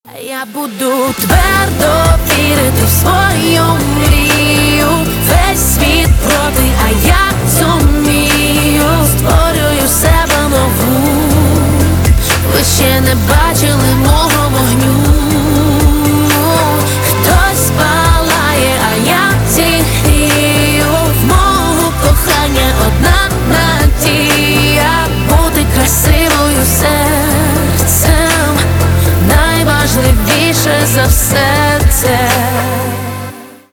Я буду твердо вірити в свою мрію. Весь світ проти, а я зумію. Створюю себе нову. Ви ще не бачили мого вогню. Хтось палає, а я зігрію. В мого кохання одна надія. Бути красивою серцем найважливіше за все.